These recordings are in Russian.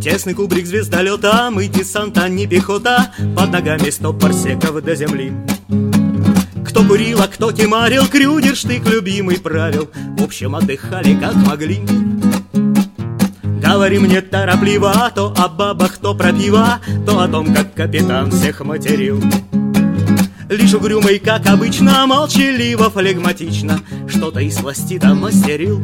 Тесный кубрик звездолета, мы десанта, не пехота, под ногами 100 парсеков до земли. Кто курил, а кто кемарил, крюгерштык любимый правил. В общем, отдыхали как могли. Говори мне торопливо, то о бабах, то про пиво, то о том, как капитан всех материл. Лишь угрюмый, как обычно, молчаливо, флегматично что-то из пластита мастерил.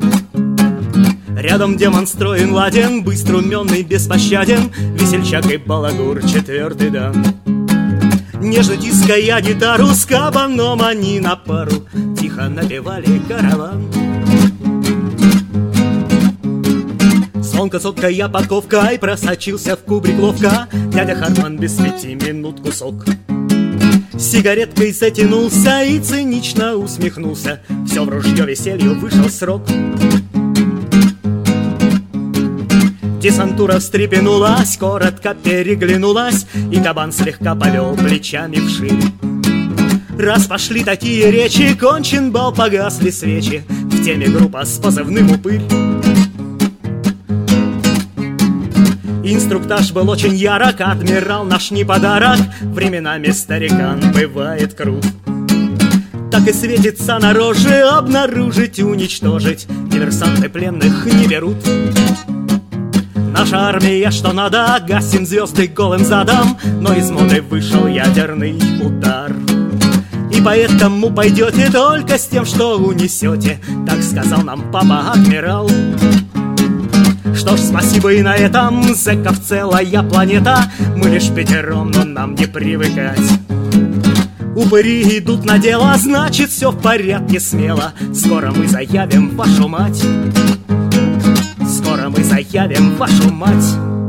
Рядом демон строен, ладен, быстро, уменный, беспощаден, весельчак и балагур, четвертый дан. Нежно тиская гитару, с кабаном они на пару тихо напевали караван. Звонко соткая подковкой просочился в кубрик ловко дядя Хартман без 5 минут кусок. Сигареткой затянулся и цинично усмехнулся. Все в ружье веселью вышел срок. Десантура встрепенулась, коротко переглянулась, и кабан слегка повел плечами вширь. Раз пошли такие речи, кончен бал, погасли свечи, в теме группа с позывным «Упырь». Инструктаж был очень ярок, адмирал наш не подарок, временами старикан бывает крут. Так и светится на роже, обнаружить, уничтожить, диверсанты пленных не берут. Наша армия, что надо, гасим звезды голым задом, но из моды вышел ядерный удар. И поэтому пойдете только с тем, что унесете, так сказал нам папа-адмирал. Что ж, спасибо и на этом, зэков целая планета, мы лишь пятером, но нам не привыкать. Упыри идут на дело, значит все в порядке, смело, скоро мы заявим вашу мать. Скоро мы заявим вашу мать.